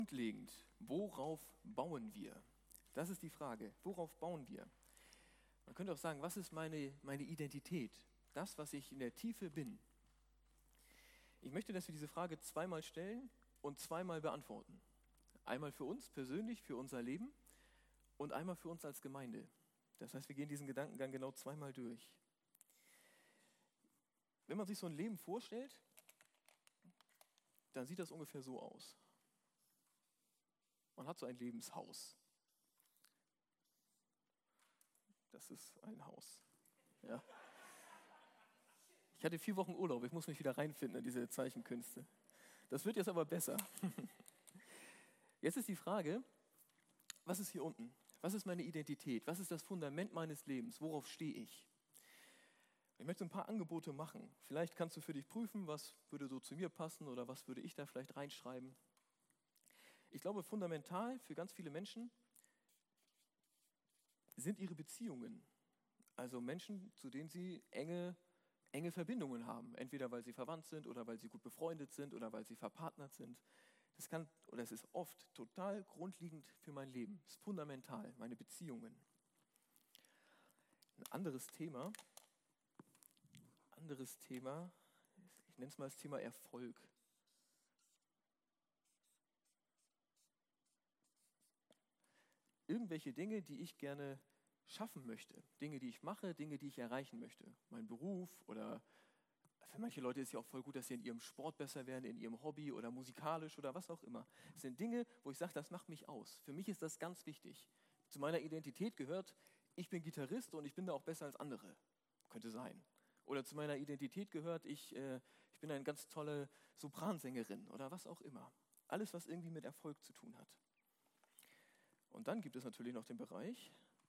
Grundlegend, worauf bauen wir? Das ist die Frage. Worauf bauen wir? Man könnte auch sagen, was ist meine Identität? Das, was ich in der Tiefe bin. Ich möchte, dass wir diese Frage zweimal stellen und zweimal beantworten. Einmal für uns persönlich, für unser Leben und einmal für uns als Gemeinde. Das heißt, wir gehen diesen Gedankengang genau zweimal durch. Wenn man sich so ein Leben vorstellt, dann sieht das ungefähr so aus. Man hat so ein Lebenshaus. Das ist ein Haus. Ja. Ich hatte 4 Wochen Urlaub, ich muss mich wieder reinfinden in diese Zeichenkünste. Das wird jetzt aber besser. Jetzt ist die Frage, was ist hier unten? Was ist meine Identität? Was ist das Fundament meines Lebens? Worauf stehe ich? Ich möchte ein paar Angebote machen. Vielleicht kannst du für dich prüfen, was würde so zu mir passen oder was würde ich da vielleicht reinschreiben. Ich glaube, fundamental für ganz viele Menschen sind ihre Beziehungen. Also Menschen, zu denen sie enge Verbindungen haben. Entweder weil sie verwandt sind oder weil sie gut befreundet sind oder weil sie verpartnert sind. Es ist oft total grundlegend für mein Leben. Es ist fundamental, meine Beziehungen. Ein anderes Thema, ich nenne es mal das Thema Erfolg. Irgendwelche Dinge, die ich gerne schaffen möchte. Dinge, die ich mache, Dinge, die ich erreichen möchte. Mein Beruf oder für manche Leute ist es ja auch voll gut, dass sie in ihrem Sport besser werden, in ihrem Hobby oder musikalisch oder was auch immer. Es sind Dinge, wo ich sage, das macht mich aus. Für mich ist das ganz wichtig. Zu meiner Identität gehört, ich bin Gitarrist und ich bin da auch besser als andere. Könnte sein. Oder zu meiner Identität gehört, ich bin eine ganz tolle Sopransängerin oder was auch immer. Alles, was irgendwie mit Erfolg zu tun hat. Und dann gibt es natürlich noch den Bereich,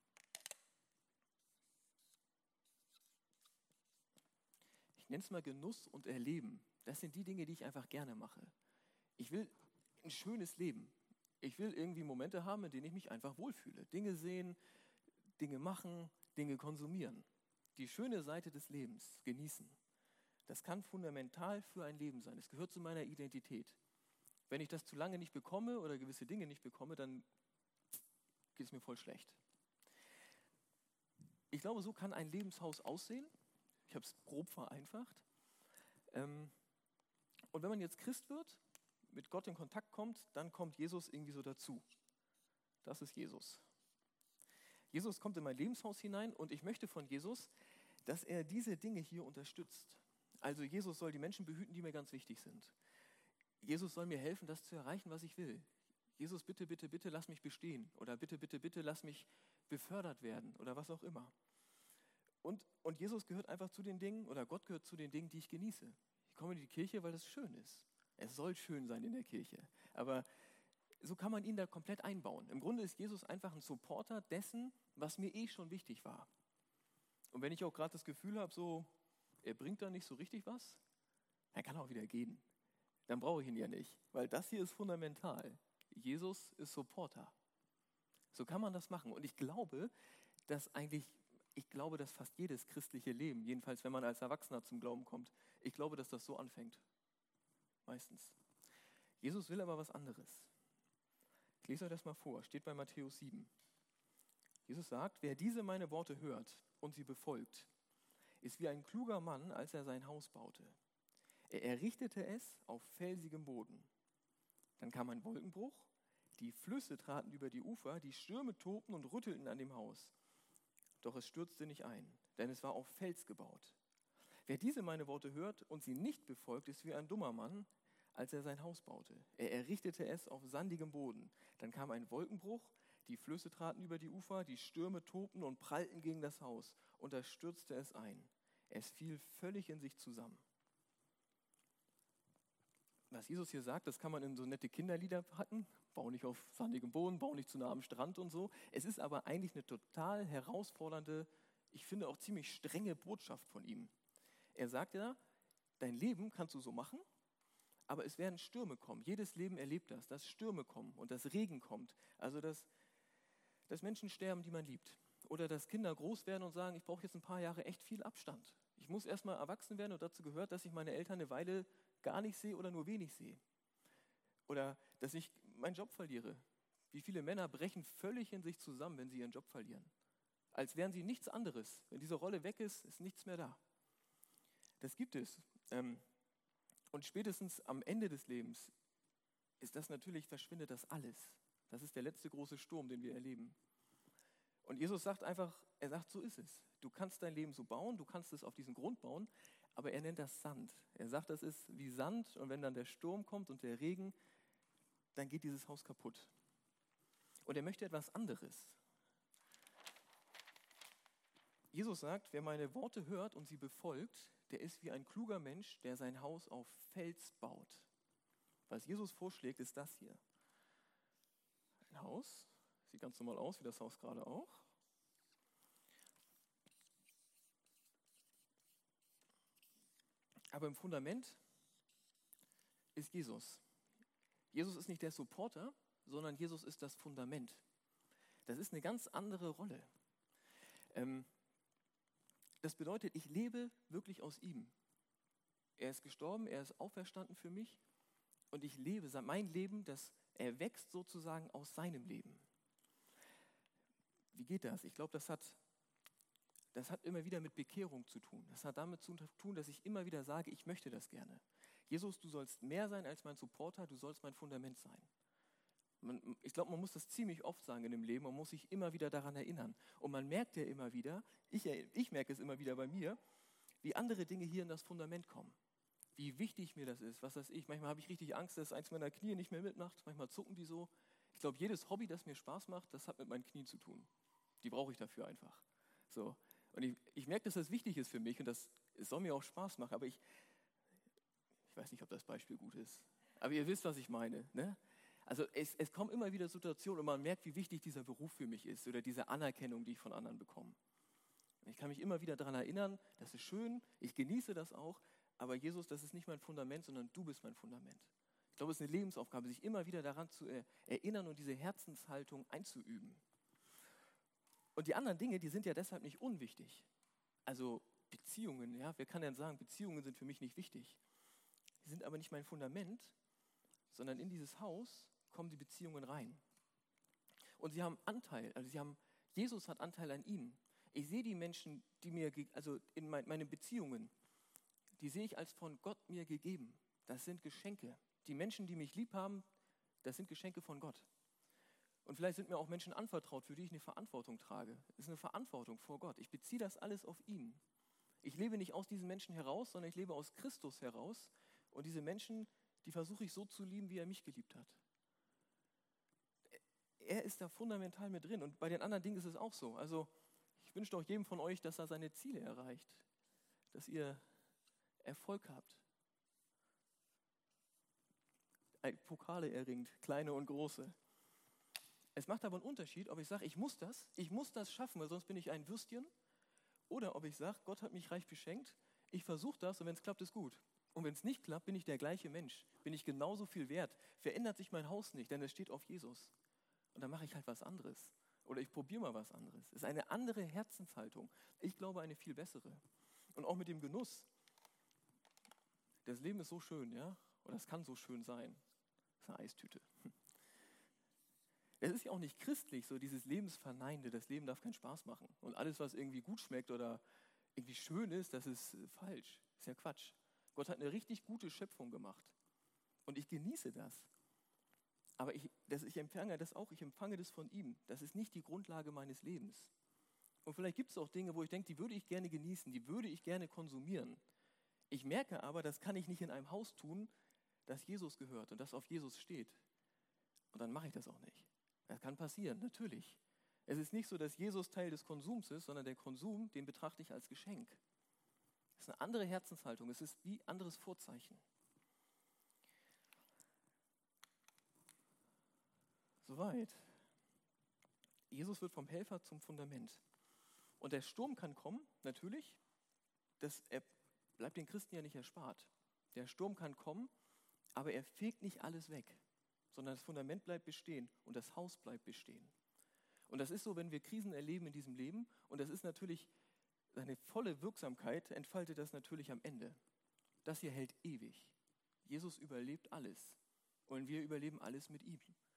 ich nenne es mal Genuss und Erleben. Das sind die Dinge, die ich einfach gerne mache. Ich will ein schönes Leben. Ich will irgendwie Momente haben, in denen ich mich einfach wohlfühle. Dinge sehen, Dinge machen, Dinge konsumieren. Die schöne Seite des Lebens genießen. Das kann fundamental für ein Leben sein. Es gehört zu meiner Identität. Wenn ich das zu lange nicht bekomme oder gewisse Dinge nicht bekomme, dann geht es mir voll schlecht. Ich glaube, so kann ein Lebenshaus aussehen. Ich habe es grob vereinfacht. Und wenn man jetzt Christ wird, mit Gott in Kontakt kommt, dann kommt Jesus irgendwie so dazu. Das ist Jesus. Jesus kommt in mein Lebenshaus hinein und ich möchte von Jesus, dass er diese Dinge hier unterstützt. Also Jesus soll die Menschen behüten, die mir ganz wichtig sind. Jesus soll mir helfen, das zu erreichen, was ich will. Jesus, bitte, bitte, bitte, lass mich bestehen. Oder bitte, bitte, bitte, lass mich befördert werden. Oder was auch immer. Und Jesus gehört einfach zu den Dingen, oder Gott gehört zu den Dingen, die ich genieße. Ich komme in die Kirche, weil es schön ist. Es soll schön sein in der Kirche. Aber so kann man ihn da komplett einbauen. Im Grunde ist Jesus einfach ein Supporter dessen, was mir schon wichtig war. Und wenn ich auch gerade das Gefühl habe, so, er bringt da nicht so richtig was, dann kann er auch wieder gehen. Dann brauche ich ihn ja nicht, weil das hier ist fundamental. Jesus ist Supporter. So kann man das machen. Und ich glaube, dass fast jedes christliche Leben, jedenfalls wenn man als Erwachsener zum Glauben kommt, ich glaube, dass das so anfängt. Meistens. Jesus will aber was anderes. Ich lese euch das mal vor, steht bei Matthäus 7. Jesus sagt, wer diese meine Worte hört und sie befolgt, ist wie ein kluger Mann, als er sein Haus baute. Er errichtete es auf felsigem Boden. Dann kam ein Wolkenbruch, die Flüsse traten über die Ufer, die Stürme tobten und rüttelten an dem Haus. Doch es stürzte nicht ein, denn es war auf Fels gebaut. Wer diese meine Worte hört und sie nicht befolgt, ist wie ein dummer Mann, als er sein Haus baute. Er errichtete es auf sandigem Boden. Dann kam ein Wolkenbruch, die Flüsse traten über die Ufer, die Stürme tobten und prallten gegen das Haus. Und da stürzte es ein. Es fiel völlig in sich zusammen. Was Jesus hier sagt, das kann man in so nette Kinderlieder packen. Bau nicht auf sandigem Boden, bau nicht zu nah am Strand und so. Es ist aber eigentlich eine total herausfordernde, ich finde auch ziemlich strenge Botschaft von ihm. Er sagt ja, dein Leben kannst du so machen, aber es werden Stürme kommen. Jedes Leben erlebt das, dass Stürme kommen und dass Regen kommt. Also dass Menschen sterben, die man liebt. Oder dass Kinder groß werden und sagen, ich brauche jetzt ein paar Jahre echt viel Abstand. Ich muss erstmal erwachsen werden und dazu gehört, dass ich meine Eltern eine Weile gar nicht sehe oder nur wenig sehe. Oder dass ich meinen Job verliere. Wie viele Männer brechen völlig in sich zusammen, wenn sie ihren Job verlieren. Als wären sie nichts anderes. Wenn diese Rolle weg ist, ist nichts mehr da. Das gibt es. Und spätestens am Ende des Lebens ist das natürlich, verschwindet das alles. Das ist der letzte große Sturm, den wir erleben. Und Jesus sagt einfach, er sagt, so ist es. Du kannst dein Leben so bauen, du kannst es auf diesen Grund bauen, aber er nennt das Sand. Er sagt, das ist wie Sand und wenn dann der Sturm kommt und der Regen, dann geht dieses Haus kaputt. Und er möchte etwas anderes. Jesus sagt, wer meine Worte hört und sie befolgt, der ist wie ein kluger Mensch, der sein Haus auf Fels baut. Was Jesus vorschlägt, ist das hier. Ein Haus, sieht ganz normal aus, wie das Haus gerade auch. Aber im Fundament ist Jesus. Jesus ist nicht der Supporter, sondern Jesus ist das Fundament. Das ist eine ganz andere Rolle. Das bedeutet, ich lebe wirklich aus ihm. Er ist gestorben, er ist auferstanden für mich und ich lebe, mein Leben, er wächst sozusagen aus seinem Leben. Wie geht das? Ich glaube, das hat immer wieder mit Bekehrung zu tun. Das hat damit zu tun, dass ich immer wieder sage, ich möchte das gerne. Jesus, du sollst mehr sein als mein Supporter, du sollst mein Fundament sein. Ich glaube, man muss das ziemlich oft sagen in dem Leben, man muss sich immer wieder daran erinnern. Und man merkt ja immer wieder, ich merke es immer wieder bei mir, wie andere Dinge hier in das Fundament kommen. Wie wichtig mir das ist, was weiß ich. Manchmal habe ich richtig Angst, dass eins meiner Knie nicht mehr mitmacht. Manchmal zucken die so. Ich glaube, jedes Hobby, das mir Spaß macht, das hat mit meinen Knien zu tun. Die brauche ich dafür einfach. So. Und ich merke, dass das wichtig ist für mich und es soll mir auch Spaß machen. Aber ich weiß nicht, ob das Beispiel gut ist. Aber ihr wisst, was ich meine. Ne? Also es kommen immer wieder Situationen und man merkt, wie wichtig dieser Beruf für mich ist oder diese Anerkennung, die ich von anderen bekomme. Ich kann mich immer wieder daran erinnern, das ist schön, ich genieße das auch, aber Jesus, das ist nicht mein Fundament, sondern du bist mein Fundament. Ich glaube, es ist eine Lebensaufgabe, sich immer wieder daran zu erinnern und diese Herzenshaltung einzuüben. Und die anderen Dinge, die sind ja deshalb nicht unwichtig. Also Beziehungen, ja, wer kann denn sagen, Beziehungen sind für mich nicht wichtig? Die sind aber nicht mein Fundament, sondern in dieses Haus kommen die Beziehungen rein. Und sie haben Anteil, Jesus hat Anteil an ihnen. Ich sehe die Menschen, in meinen Beziehungen, die sehe ich als von Gott mir gegeben. Das sind Geschenke. Die Menschen, die mich lieb haben, das sind Geschenke von Gott. Und vielleicht sind mir auch Menschen anvertraut, für die ich eine Verantwortung trage. Es ist eine Verantwortung vor Gott. Ich beziehe das alles auf ihn. Ich lebe nicht aus diesen Menschen heraus, sondern ich lebe aus Christus heraus. Und diese Menschen, die versuche ich so zu lieben, wie er mich geliebt hat. Er ist da fundamental mit drin. Und bei den anderen Dingen ist es auch so. Also ich wünsche doch jedem von euch, dass er seine Ziele erreicht. Dass ihr Erfolg habt. Pokale erringt, kleine und große. Es macht aber einen Unterschied, ob ich sage, ich muss das schaffen, weil sonst bin ich ein Würstchen. Oder ob ich sage, Gott hat mich reich beschenkt, ich versuche das und wenn es klappt, ist gut. Und wenn es nicht klappt, bin ich der gleiche Mensch. Bin ich genauso viel wert. Verändert sich mein Haus nicht, denn es steht auf Jesus. Und dann mache ich halt was anderes. Oder ich probiere mal was anderes. Es ist eine andere Herzenshaltung. Ich glaube, eine viel bessere. Und auch mit dem Genuss. Das Leben ist so schön, ja? Oder es kann so schön sein. Das ist eine Eistüte. Es ist ja auch nicht christlich, so dieses Lebensverneinende. Das Leben darf keinen Spaß machen. Und alles, was irgendwie gut schmeckt oder irgendwie schön ist, das ist falsch. Das ist ja Quatsch. Gott hat eine richtig gute Schöpfung gemacht. Und ich genieße das. Aber ich empfange das auch, ich empfange das von ihm. Das ist nicht die Grundlage meines Lebens. Und vielleicht gibt es auch Dinge, wo ich denke, die würde ich gerne genießen, die würde ich gerne konsumieren. Ich merke aber, das kann ich nicht in einem Haus tun, das Jesus gehört und das auf Jesus steht. Und dann mache ich das auch nicht. Das kann passieren, natürlich. Es ist nicht so, dass Jesus Teil des Konsums ist, sondern der Konsum, den betrachte ich als Geschenk. Das ist eine andere Herzenshaltung, es ist wie anderes Vorzeichen. Soweit. Jesus wird vom Helfer zum Fundament. Und der Sturm kann kommen, natürlich. Er bleibt den Christen ja nicht erspart. Der Sturm kann kommen, aber er fegt nicht alles weg, sondern das Fundament bleibt bestehen und das Haus bleibt bestehen. Und das ist so, wenn wir Krisen erleben in diesem Leben, und das ist natürlich, seine volle Wirksamkeit entfaltet das natürlich am Ende. Das hier hält ewig. Jesus überlebt alles und wir überleben alles mit ihm.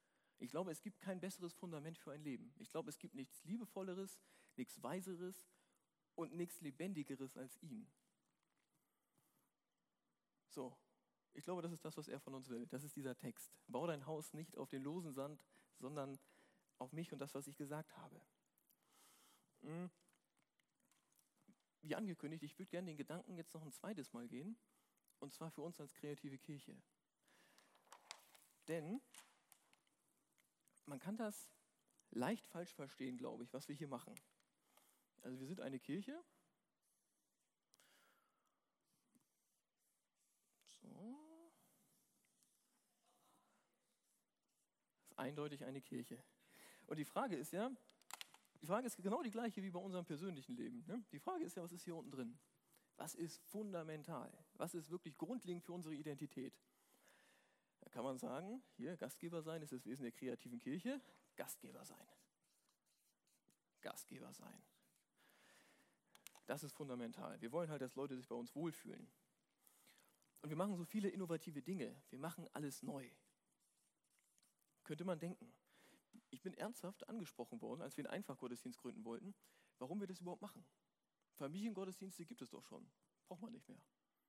glaube, es gibt kein besseres Fundament für ein Leben. Ich glaube, es gibt nichts Liebevolleres, nichts Weiseres und nichts Lebendigeres als ihn. So, ich glaube, das ist das, was er von uns will. Das ist dieser Text. Bau dein Haus nicht auf den losen Sand, sondern auf mich und das, was ich gesagt habe. Wie angekündigt, ich würde gerne den Gedanken jetzt noch ein zweites Mal gehen, und zwar für uns als kreative Kirche. Denn man kann das leicht falsch verstehen, glaube ich, was wir hier machen. Also wir sind eine Kirche. So. Das ist eindeutig eine Kirche. Und die Frage ist genau die gleiche wie bei unserem persönlichen Leben. Ne? Die Frage ist ja, was ist hier unten drin? Was ist fundamental? Was ist wirklich grundlegend für unsere Identität? Da kann man sagen, hier, Gastgeber sein ist das Wesen der kreativen Kirche. Gastgeber sein. Gastgeber sein. Das ist fundamental. Wir wollen halt, dass Leute sich bei uns wohlfühlen. Und wir machen so viele innovative Dinge. Wir machen alles neu. Könnte man denken. Ich bin ernsthaft angesprochen worden, als wir einen Einfachgottesdienst gründen wollten, warum wir das überhaupt machen. Familiengottesdienste gibt es doch schon. Braucht man nicht mehr.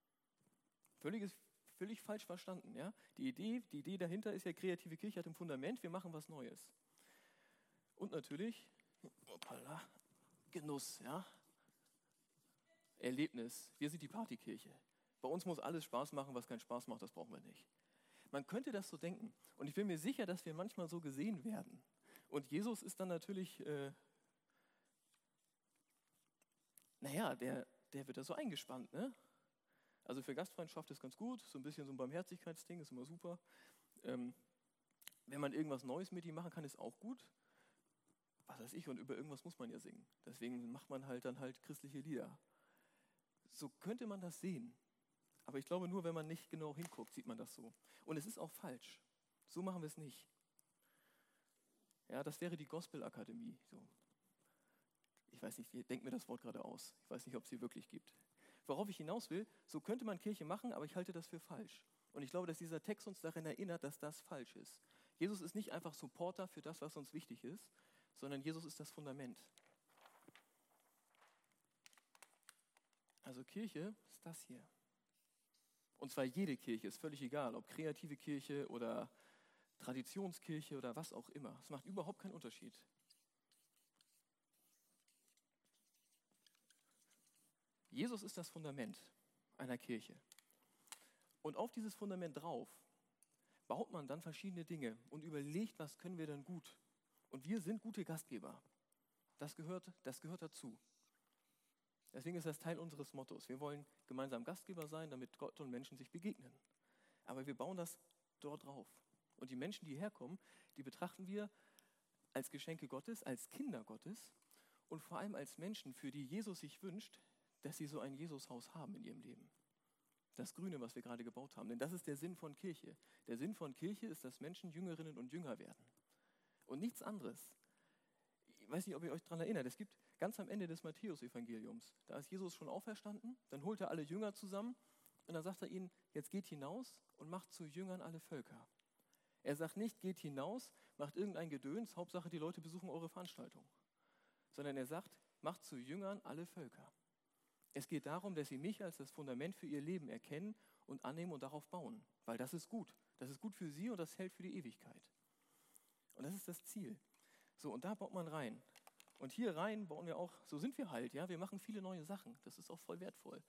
Völlig falsch verstanden. Ja? Die Idee dahinter ist ja, kreative Kirche hat im Fundament, wir machen was Neues. Und natürlich, Genuss, ja? Erlebnis. Wir sind die Partykirche. Bei uns muss alles Spaß machen, was keinen Spaß macht, das brauchen wir nicht. Man könnte das so denken. Und ich bin mir sicher, dass wir manchmal so gesehen werden. Und Jesus ist dann natürlich, der wird da so eingespannt, ne? Also für Gastfreundschaft ist ganz gut, so ein bisschen so ein Barmherzigkeitsding, ist immer super. Wenn man irgendwas Neues mit ihm machen kann, ist auch gut. Was weiß ich, und über irgendwas muss man ja singen. Deswegen macht man dann halt christliche Lieder. So könnte man das sehen. Aber ich glaube, nur wenn man nicht genau hinguckt, sieht man das so. Und es ist auch falsch. So machen wir es nicht. Ja, das wäre die Gospelakademie. So. Ich weiß nicht, ich denke mir das Wort gerade aus. Ich weiß nicht, ob es sie wirklich gibt. Worauf ich hinaus will, so könnte man Kirche machen, aber ich halte das für falsch. Und ich glaube, dass dieser Text uns daran erinnert, dass das falsch ist. Jesus ist nicht einfach Supporter für das, was uns wichtig ist, sondern Jesus ist das Fundament. Also Kirche ist das hier. Und zwar jede Kirche, ist völlig egal, ob kreative Kirche oder Traditionskirche oder was auch immer. Es macht überhaupt keinen Unterschied. Jesus ist das Fundament einer Kirche. Und auf dieses Fundament drauf baut man dann verschiedene Dinge und überlegt, was können wir denn gut. Und wir sind gute Gastgeber. Das gehört dazu. Deswegen ist das Teil unseres Mottos. Wir wollen gemeinsam Gastgeber sein, damit Gott und Menschen sich begegnen. Aber wir bauen das dort drauf. Und die Menschen, die herkommen, die betrachten wir als Geschenke Gottes, als Kinder Gottes und vor allem als Menschen, für die Jesus sich wünscht, dass sie so ein Jesushaus haben in ihrem Leben. Das Grüne, was wir gerade gebaut haben. Denn das ist der Sinn von Kirche. Der Sinn von Kirche ist, dass Menschen Jüngerinnen und Jünger werden. Und nichts anderes. Ich weiß nicht, ob ihr euch daran erinnert. Es gibt ganz am Ende des Matthäus-Evangeliums, da ist Jesus schon auferstanden, dann holt er alle Jünger zusammen und dann sagt er ihnen, jetzt geht hinaus und macht zu Jüngern alle Völker. Er sagt nicht, geht hinaus, macht irgendein Gedöns, Hauptsache die Leute besuchen eure Veranstaltung. Sondern er sagt, macht zu Jüngern alle Völker. Es geht darum, dass sie mich als das Fundament für ihr Leben erkennen und annehmen und darauf bauen. Weil das ist gut. Das ist gut für sie und das hält für die Ewigkeit. Und das ist das Ziel. So, und da baut man rein. Und hier rein bauen wir auch, so sind wir halt, ja, wir machen viele neue Sachen. Das ist auch voll wertvoll.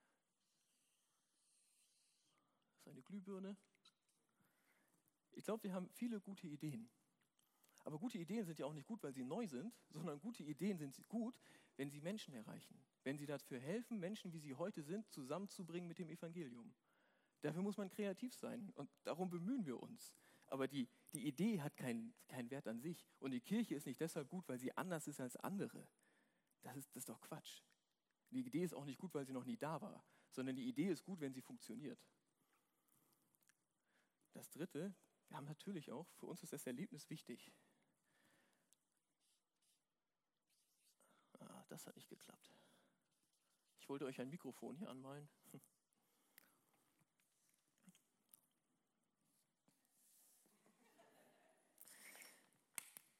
Das ist eine Glühbirne. Ich glaube, wir haben viele gute Ideen. Aber gute Ideen sind ja auch nicht gut, weil sie neu sind, sondern gute Ideen sind gut, wenn sie Menschen erreichen. Wenn sie dafür helfen, Menschen, wie sie heute sind, zusammenzubringen mit dem Evangelium. Dafür muss man kreativ sein und darum bemühen wir uns. Aber die Idee hat keinen Wert an sich. Und die Kirche ist nicht deshalb gut, weil sie anders ist als andere. Das ist doch Quatsch. Die Idee ist auch nicht gut, weil sie noch nie da war, sondern die Idee ist gut, wenn sie funktioniert. Das Dritte, wir haben natürlich auch, für uns ist das Erlebnis wichtig. Das hat nicht geklappt. Ich wollte euch ein Mikrofon hier anmalen.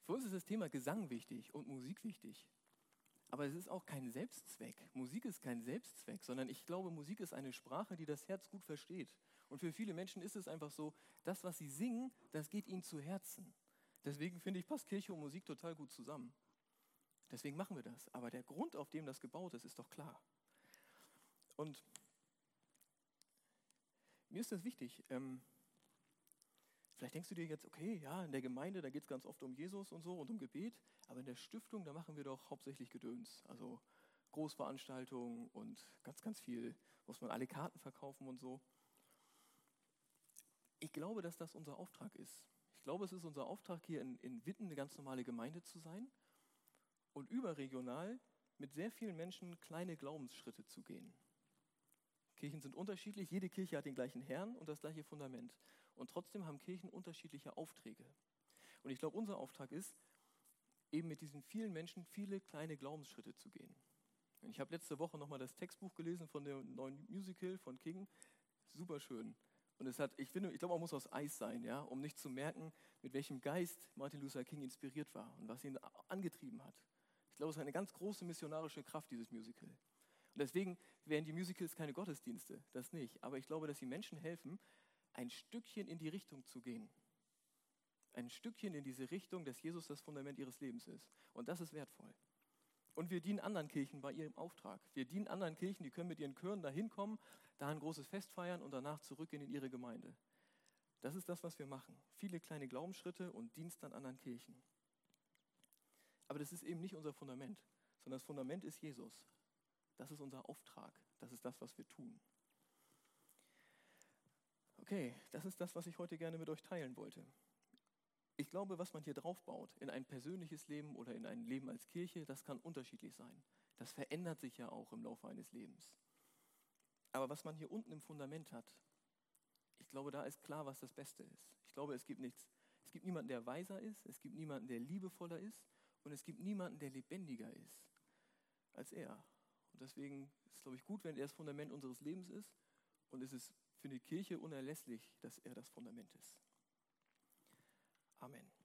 Für uns ist das Thema Gesang wichtig und Musik wichtig. Aber es ist auch kein Selbstzweck. Musik ist kein Selbstzweck, sondern ich glaube, Musik ist eine Sprache, die das Herz gut versteht. Und für viele Menschen ist es einfach so, das, was sie singen, das geht ihnen zu Herzen. Deswegen finde ich, passt Kirche und Musik total gut zusammen. Deswegen machen wir das. Aber der Grund, auf dem das gebaut ist doch klar. Und mir ist das wichtig. Vielleicht denkst du dir jetzt, okay, ja, in der Gemeinde, da geht es ganz oft um Jesus und so und um Gebet, aber in der Stiftung, da machen wir doch hauptsächlich Gedöns. Also Großveranstaltungen und ganz, ganz viel, muss man alle Karten verkaufen und so. Ich glaube, dass das unser Auftrag ist. Ich glaube, es ist unser Auftrag, hier in Witten eine ganz normale Gemeinde zu sein und überregional mit sehr vielen Menschen kleine Glaubensschritte zu gehen. Kirchen sind unterschiedlich, jede Kirche hat den gleichen Herrn und das gleiche Fundament. Und trotzdem haben Kirchen unterschiedliche Aufträge. Und ich glaube, unser Auftrag ist, eben mit diesen vielen Menschen viele kleine Glaubensschritte zu gehen. Und ich habe letzte Woche nochmal das Textbuch gelesen von dem neuen Musical von King. Super schön. Und ich glaube, man muss aus Eis sein, ja, um nicht zu merken, mit welchem Geist Martin Luther King inspiriert war und was ihn angetrieben hat. Ich glaube, es ist eine ganz große missionarische Kraft, dieses Musical. Und deswegen wären die Musicals keine Gottesdienste, das nicht. Aber ich glaube, dass sie Menschen helfen, ein Stückchen in die Richtung zu gehen. Ein Stückchen in diese Richtung, dass Jesus das Fundament ihres Lebens ist. Und das ist wertvoll. Und wir dienen anderen Kirchen bei ihrem Auftrag. Wir dienen anderen Kirchen, die können mit ihren Chören da hinkommen, da ein großes Fest feiern und danach zurückgehen in ihre Gemeinde. Das ist das, was wir machen. Viele kleine Glaubensschritte und Dienst an anderen Kirchen. Aber das ist eben nicht unser Fundament, sondern das Fundament ist Jesus. Das ist unser Auftrag. Das ist das, was wir tun. Okay, das ist das, was ich heute gerne mit euch teilen wollte. Ich glaube, was man hier drauf baut, in ein persönliches Leben oder in ein Leben als Kirche, das kann unterschiedlich sein. Das verändert sich ja auch im Laufe eines Lebens. Aber was man hier unten im Fundament hat, ich glaube, da ist klar, was das Beste ist. Ich glaube, es gibt niemanden, der weiser ist, es gibt niemanden, der liebevoller ist und es gibt niemanden, der lebendiger ist als er. Und deswegen ist es, glaube ich, gut, wenn er das Fundament unseres Lebens ist. Und es ist für die Kirche unerlässlich, dass er das Fundament ist. Amen.